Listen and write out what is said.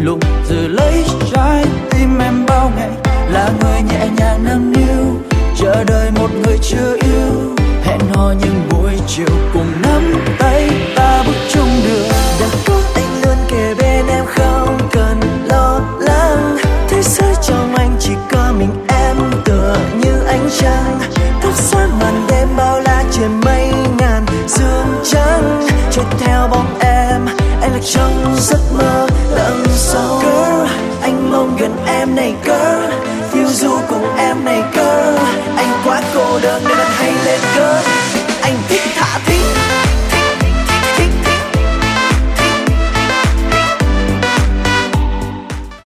lùng giữ lấy trái tim em bao ngày, là người nhẹ nhàng nâng niu chờ đợi một người chưa yêu, hẹn hò những buổi chiều cùng